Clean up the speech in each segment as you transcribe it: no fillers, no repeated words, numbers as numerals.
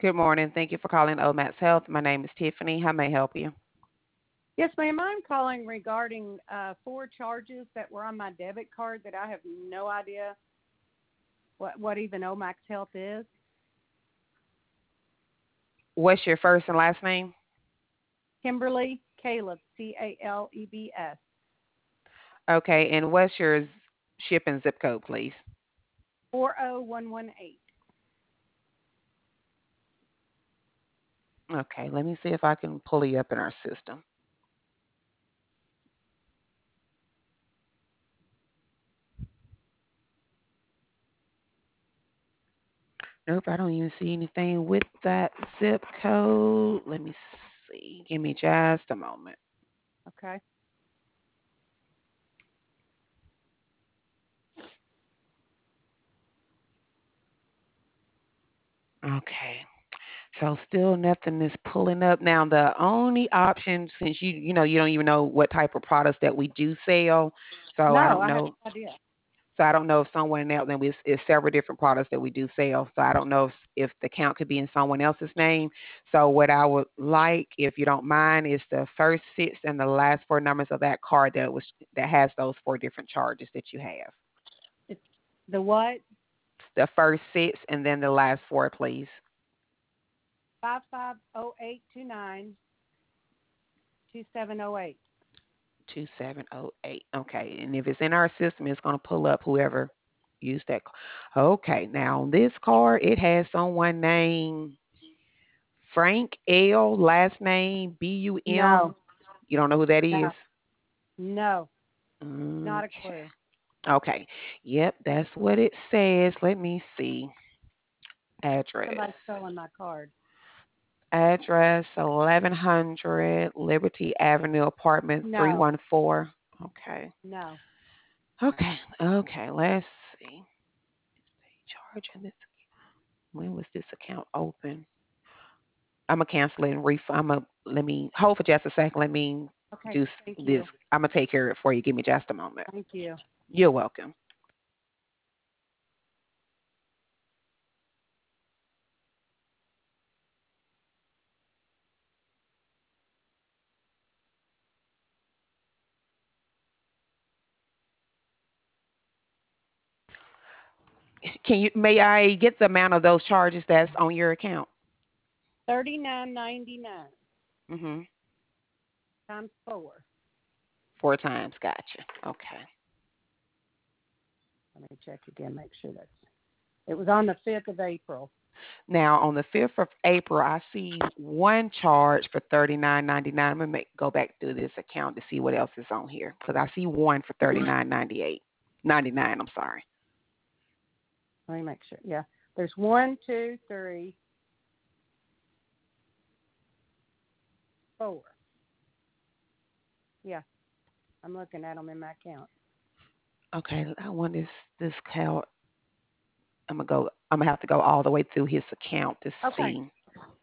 Good morning. Thank you for calling Omax Health. My name is Tiffany. How may I help you? Yes, ma'am. I'm calling regarding four charges that were on my debit card that I have no idea what even Omax Health is. What's your first and last name? Kimberly Caleb, Calebs. Okay, and what's your shipping zip code, please? 40118. Okay, let me see if I can pull you up in our system. Nope, I don't even see anything with that zip code. Let me see. Give me just a moment. Okay. Okay. So still nothing is pulling up. Now the only option, since you don't even know what type of products that we do sell, so I No, don't I have know. no idea. So I don't know if someone else, then it's several different products that we do sell. So I don't know if the account could be in someone else's name. So what I would like, if you don't mind, is the first six and the last four numbers of that card that has those four different charges that you have. It's the what? The first six and then the last four, please. 5508292708. 2708. Okay. And if it's in our system, it's going to pull up whoever used that. Okay. Now, on this card, it has someone named Frank L. Last name Bum. No, You don't know who that is? no, no, not a Okay. clue. Okay. Yep, that's what it says. Let me see. Address. Somebody's stolen my card. Address 1100 Liberty Avenue, apartment No, 314. Okay. no. Okay. Okay. Let's see. Charging this. When was this account open? I'm gonna cancel it and refund. Let me hold for just a second. Let me Okay, do thank this. you. I'm gonna take care of it for you. Give me just a moment. Thank you. You're welcome. May I get the amount of those charges that's on your account? 39.99 Mm-hmm. times four. Four times. Gotcha. Okay. Let me check again, make sure that's. It was on the 5th of April. Now on the 5th of April, I see one charge for $39.99. I'm gonna go back through this account to see what else is on here because I see one for $39.98. I'm sorry. Let me make sure. Yeah. There's one, two, three, four. Yeah. I'm looking at them in my account. Okay. I want this count. I'm gonna have to go all the way through his account to Okay. see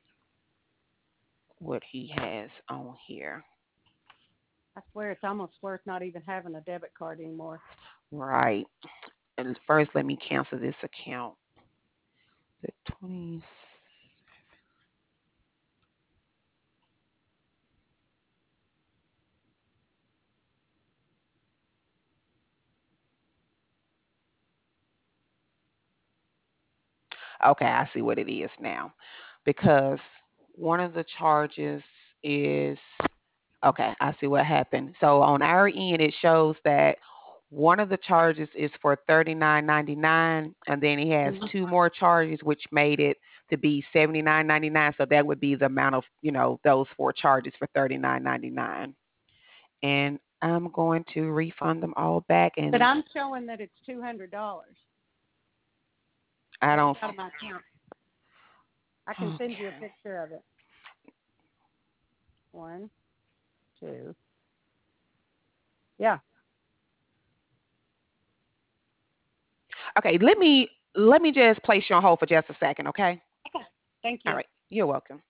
what he has on here. I swear it's almost worth not even having a debit card anymore. Right. And first, let me cancel this account. The 20. Okay, I see what it is now. Because one of the charges is okay, I see what happened. So on our end it shows that one of the charges is for $39.99 and then he has Mhm. two more charges which made it to be $79.99. So that would be the amount of, those four charges for $39.99. And I'm going to refund them all back But and I'm showing that it's $200 I that was don't out of my account. I can send you a okay. picture of it. One, two. Yeah. Okay, let me just place you on hold for just a second, okay? Okay. Thank All you. right. You're welcome.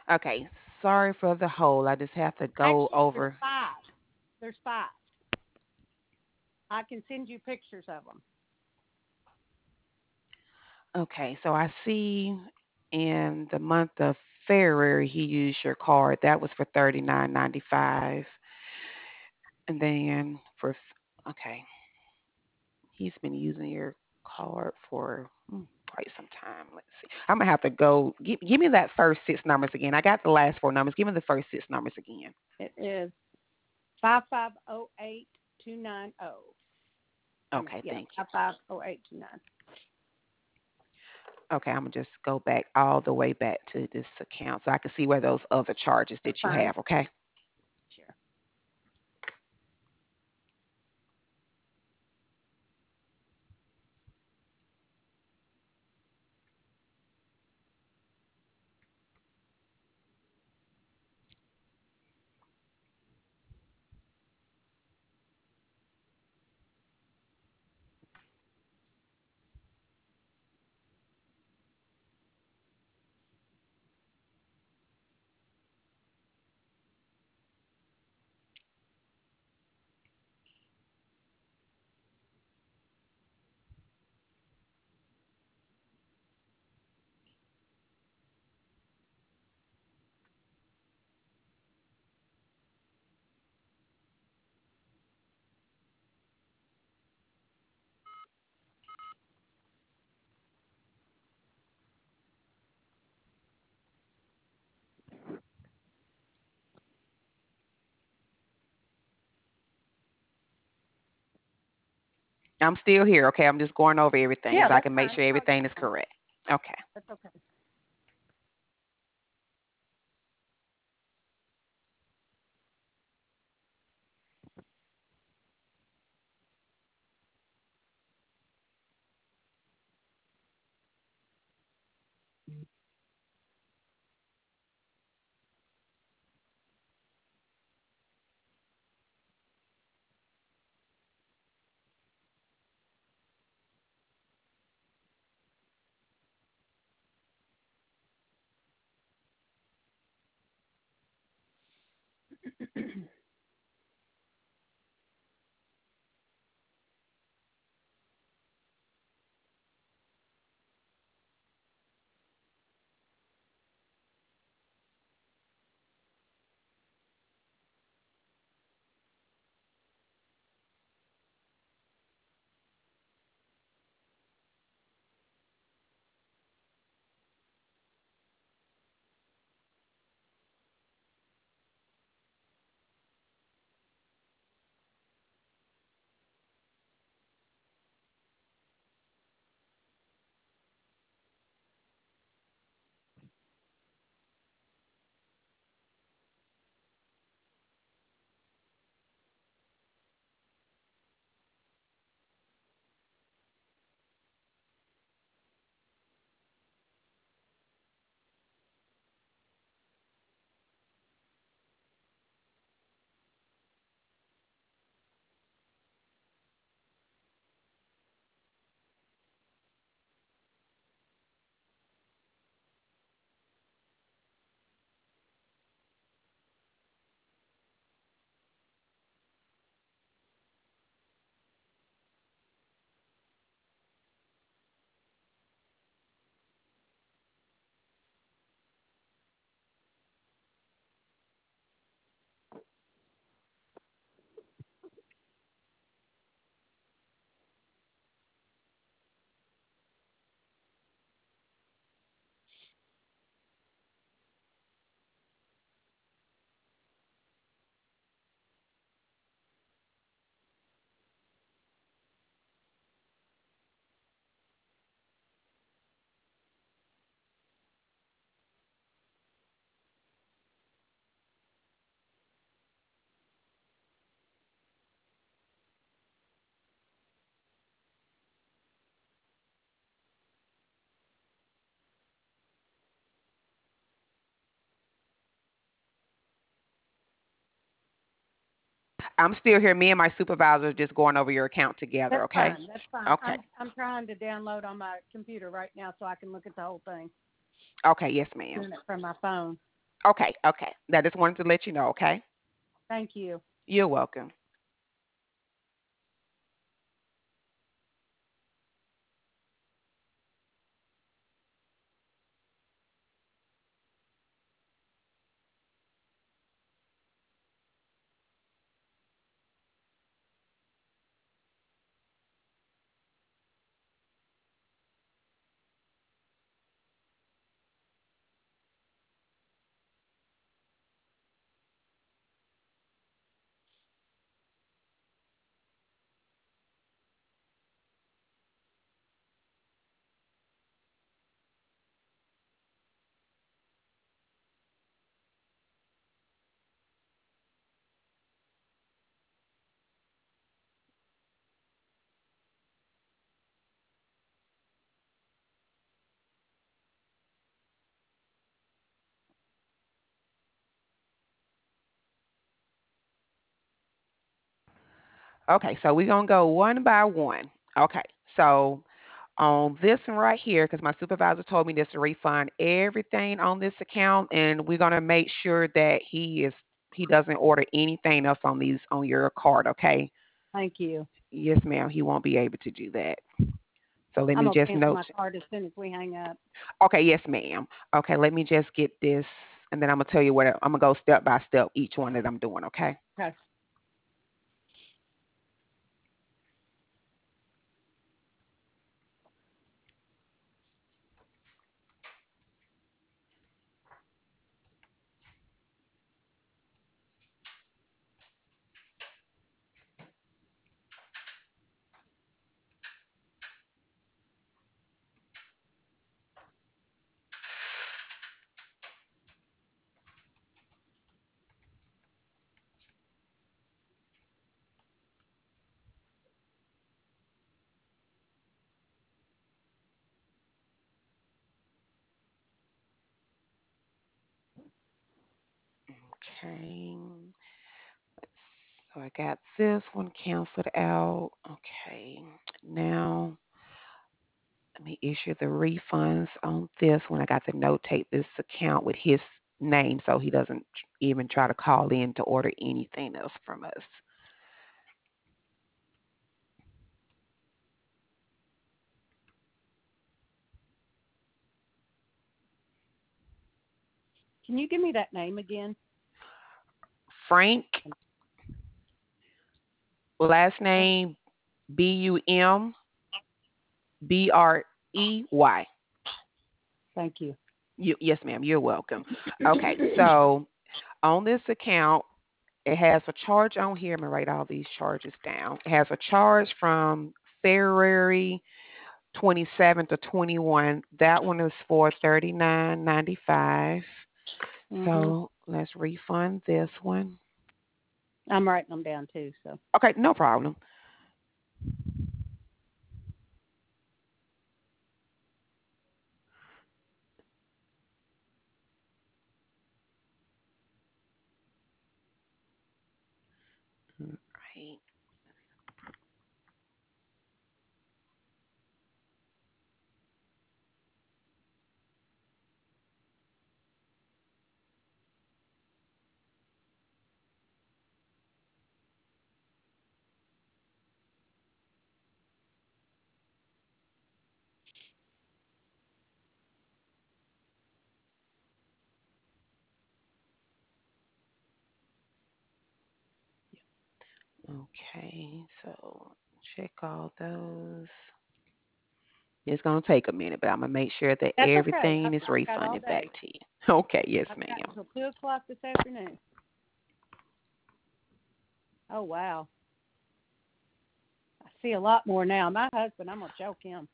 Okay, sorry for the hold. I just have to go Actually, there's over. five. There's five. I can send you pictures of them. Okay, so I see in the month of February he used your card. That was for 39.95, and then okay, he's been using your card for quite some time. Let's see. I'm gonna have to go. Give me that first six numbers again. I got the last four numbers. Give me the first six numbers again. It is 5508290. I mean, Okay, yeah, thank you. 5508290. Okay, I'm gonna just go back all the way back to this account so I can see where those other charges That's that you fine. have. Okay. Sure. I'm still here. Okay, I'm just going over everything Yeah, so I that's can make fine. sure I'll get everything is fine. correct. Okay. That's okay. I'm still here. Me and my supervisor are just going over your account together. That's Okay. fine. That's fine. Okay. I'm trying to download on my computer right now so I can look at the whole thing. Okay. Yes, ma'am. Doing it from my phone. Okay, okay. I just wanted to let you know, okay? Thank you. You're welcome. Okay, so we're gonna go one by one. Okay, so on this one right here, because my supervisor told me just to refund everything on this account, and we're gonna make sure that he doesn't order anything else on these on your card. Okay? Thank you. Yes, ma'am. He won't be able to do that. So let I'm me gonna just cancel my note. card as soon as we hang up. Okay, yes, ma'am. Okay, let me just get this, and then I'm gonna tell you what I'm gonna go step by step each one that I'm doing. Okay. Okay. Okay. So I got this one canceled out. Okay. Now let me issue the refunds on this one. I got to notate this account with his name so he doesn't even try to call in to order anything else from us. Can you give me that name again? Frank, last Thank, name Bumbrey. thank you. Yes, ma'am. You're welcome. Okay, so on this account, it has a charge on here. I'm gonna write all these charges down. It has a charge from February 27 to 21. That one is for 39.95. Mhm. So let's refund this one. I'm writing them down too. So Okay, no problem. Right. Okay, so check all those. It's gonna take a minute, but I'm gonna make sure that that's okay. everything is I've got all refunded back day. to you. Okay, yes, I've got ma'am. until 2 o'clock this afternoon. Oh wow, I see a lot more now. My husband, I'm gonna choke him.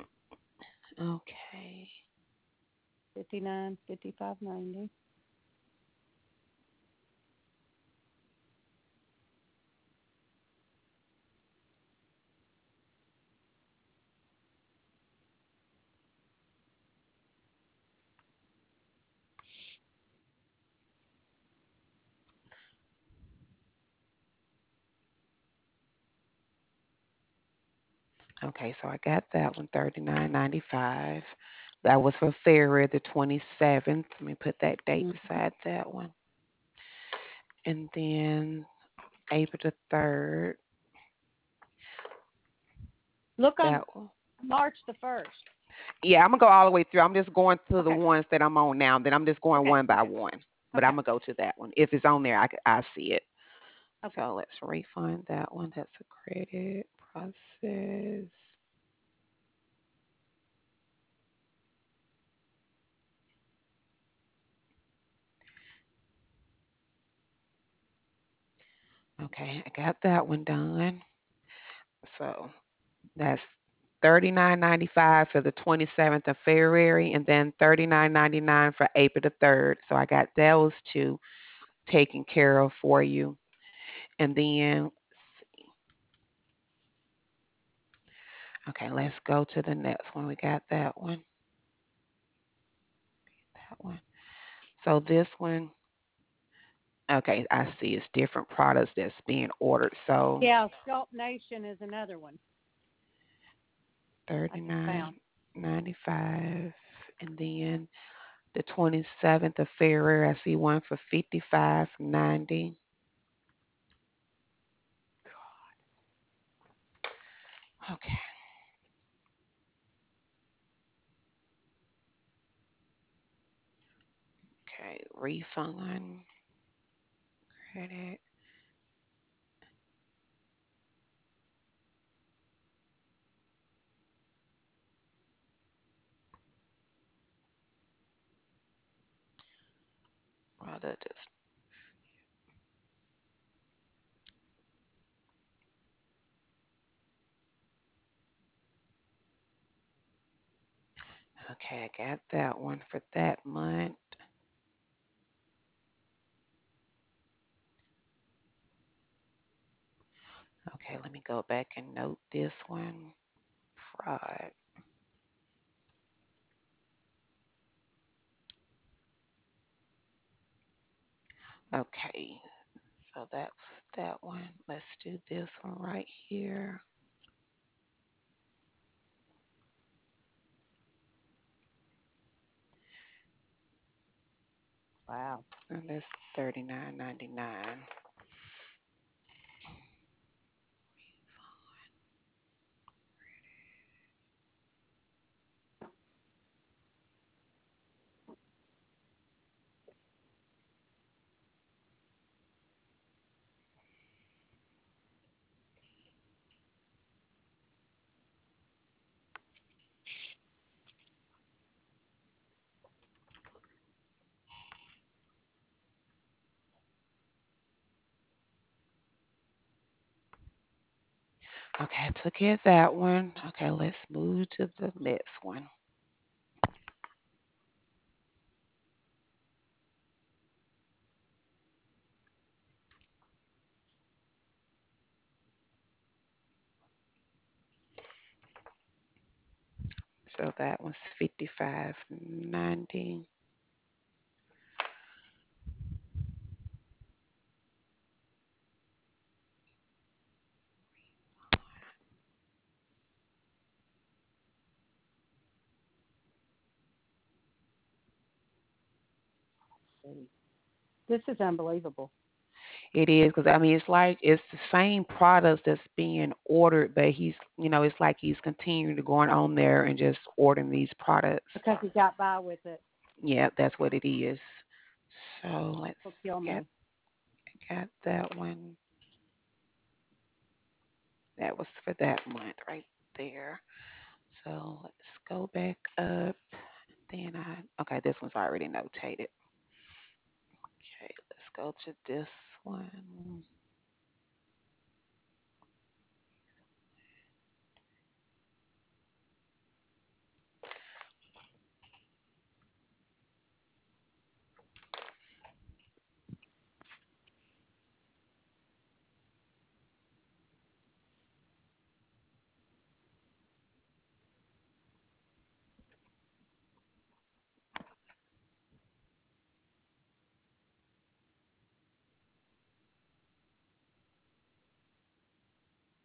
Okay. 59, 55, 90. Okay, so I got that one, 39.95. That was for February the 27th. Let me put that date Mhm. beside that one. And then April the 3rd, Look on that one. March the 1st. Yeah, I'm gonna go all the way through. I'm just going to the Okay. ones that I'm on now. Then I'm just going Okay. one by Okay. one. But I'm Okay. gonna go to that one. If it's on there, I see it. Okay. So let's refund that one. That's a credit process. Okay, I got that one done. So that's 39.95 for the 27th of February, and then 39.99 for April the 3rd. So I got those two taken care of for you. And then, okay, let's go to the next one. We got that one, that one. So this one, okay, I see it's different products that's being ordered. So Yeah, Sculpt Nation is another one I just found. 39.95, and then the 27th of February, I see one for 55.90. Okay. Okay, refund, credit. Product is okay. I got that one for that month. Okay, let me go back and note this one. Fraud. Okay, so that's that one. Let's do this one right here. Wow. And that's 39.99. Okay, I took care of that one. Okay, let's move to the next one. So that one's 55.90. This is unbelievable. It is because I mean it's like it's the same products that's being ordered, but it's like he's continuing to going on there and just ordering these products. Because he got by with it. Yeah, that's what it is. So Will let's kill get me. got that one. That was for that month right there. So let's go back up. Then okay, this one's already notated. Okay, let's go to this one.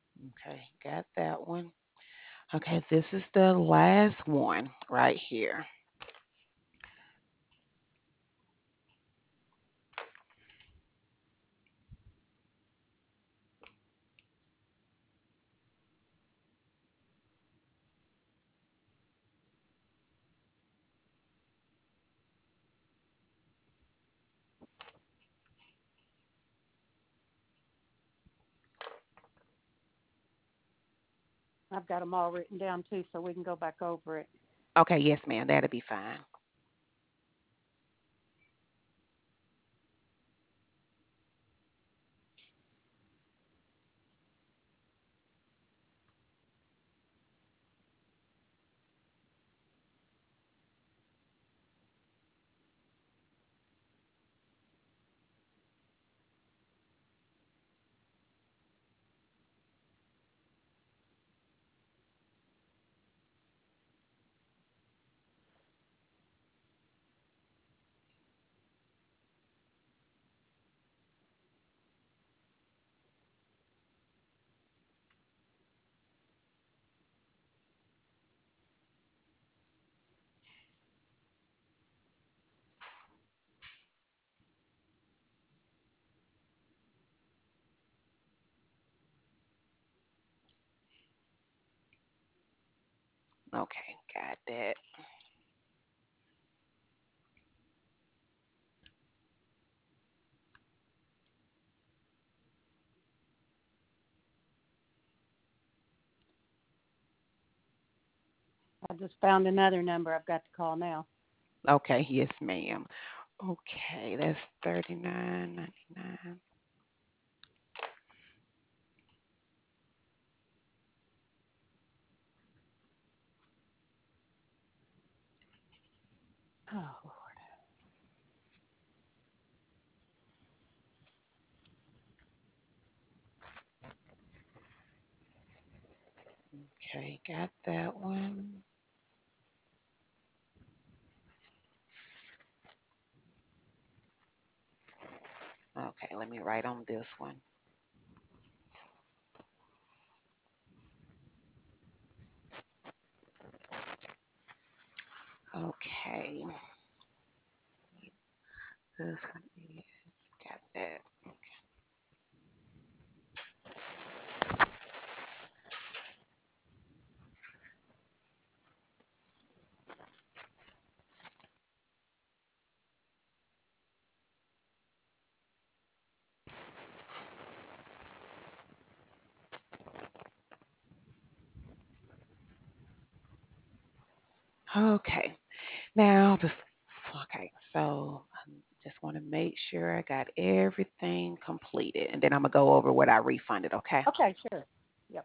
Okay, got that one. Okay, this is the last one right here. I've got them all written down too, so we can go back over it. Okay, yes, ma'am. That'll be fine. Okay, got that. I just found another number I've got to call now. Okay, yes, ma'am. Okay, that's 39.99. Oh, Okay, got that one. Okay, let me write on this one. Okay, this one is got that. Okay, now okay, so I just want to make sure I got everything completed, and then I'm gonna go over what I refunded. Okay. okay, sure. Yep.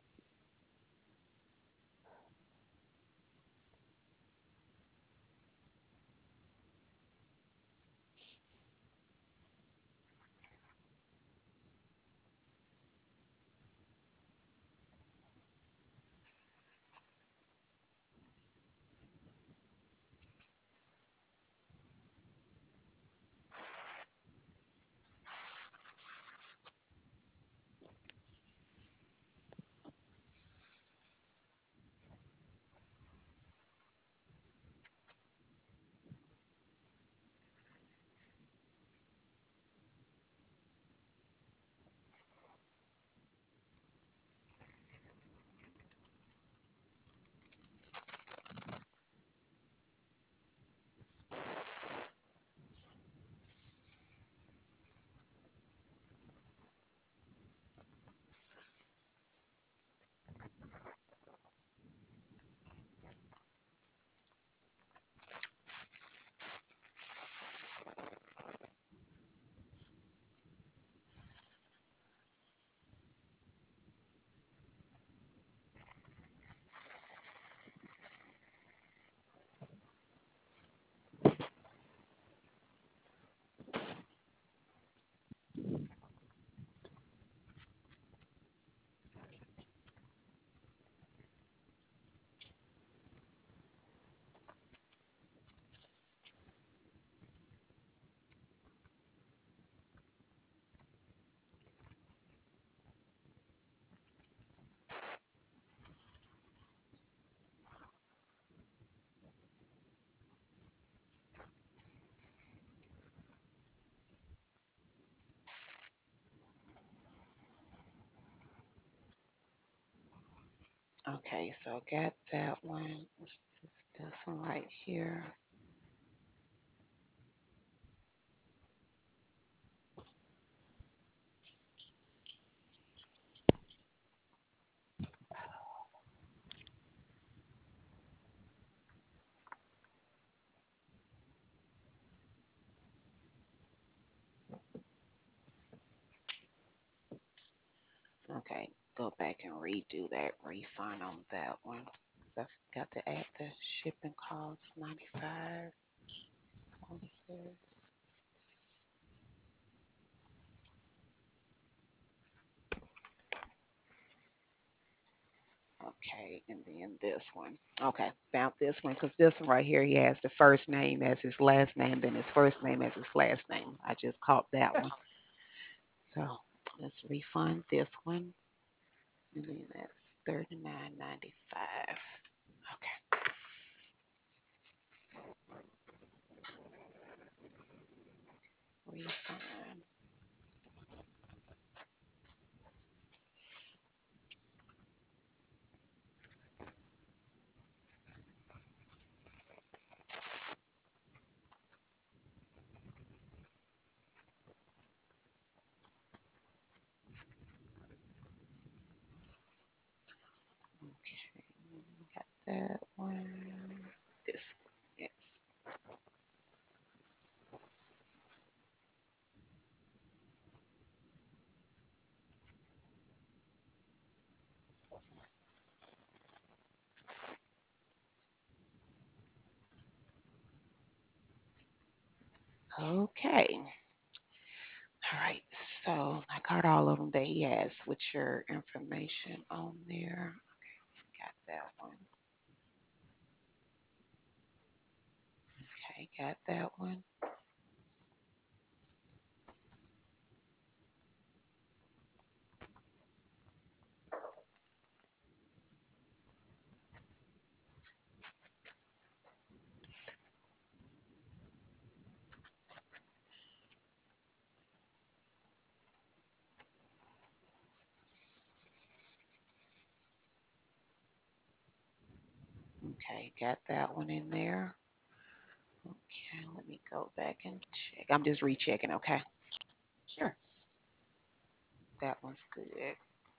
Okay, so got that one. This one right here. Okay, go back and redo that refund on that one. I got to add the shipping cost, 95. Okay, and then this one. Okay, found this one because this one right here, he has the first name as his last name, then his first name as his last name. I just caught that one. So let's refund this one. And then that's $39.95. Okay. Refund. Okay. Got that one. This one. Yes. Okay. All right. So I got all of them that he has with your information on there. Okay. Got that one. Okay. Got that one. Okay. Got that one in there. Okay. Let me go back and check. I'm just rechecking. Okay. Sure. That one's good. Okay.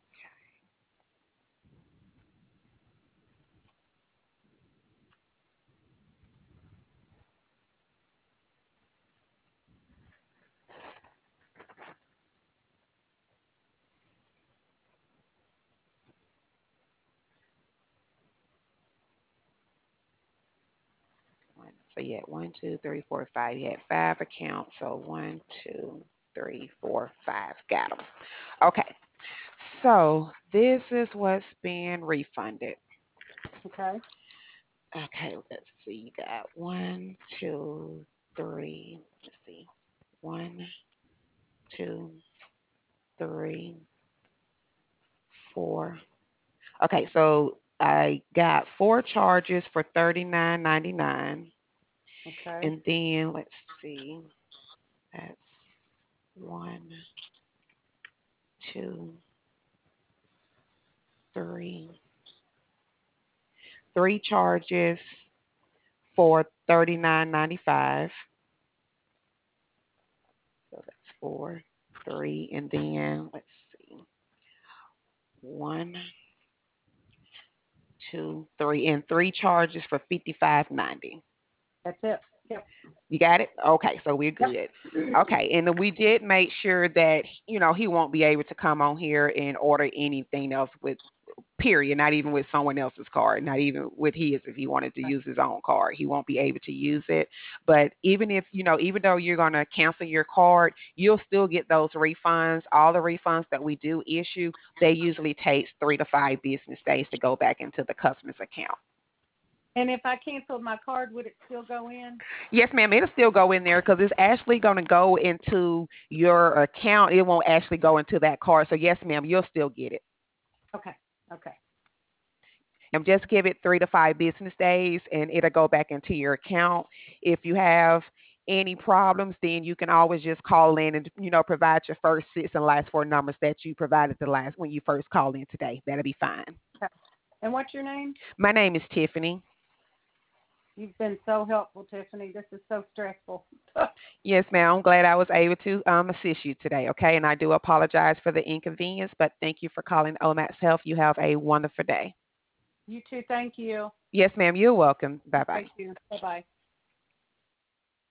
So you had 1, 2, 3, 4, 5. You had 5 accounts. So 1, 2, 3, 4, 5. Got them. Okay. So this is what's being refunded. Okay. Okay, let's see. You got 1, 2, 3. Let's see. 1, 2, 3, 4. Okay, so I got 4 charges for $39.99. Okay. And then let's see. That's 1, 2, 3. 3 charges for $39.95. So that's 4, 3, and then let's see. 1, 2, 3, and 3 charges for $55.90. That's it. Yep. You got it? Okay, so we're Yep. good. Okay, and then we did make sure that he won't be able to come on here and order anything else with period, not even with someone else's card, not even with his. If he wanted to use his own card, he won't be able to use it. But even if even though you're going to cancel your card, you'll still get those refunds. All the refunds that we do issue, they usually takes 3 to 5 business days to go back into the customer's account. And if I canceled my card, would it still go in? Yes, ma'am. It'll still go in there because it's actually going to go into your account. It won't actually go into that card. So yes, ma'am, you'll still get it. Okay. Okay. And just give it 3 to 5 business days and it'll go back into your account. If you have any problems, then you can always just call in and provide your first 6 and last 4 numbers that you provided the last when you first called in today. That'll be fine. Okay. And what's your name? My name is Tiffany. You've been so helpful, Tiffany. This is so stressful. Yes, ma'am. I'm glad I was able to assist you today. Okay, and I do apologize for the inconvenience, but thank you for calling Omax Health. You have a wonderful day. You too. Thank you. Yes, ma'am. You're welcome. Bye bye. Thank you. Bye bye.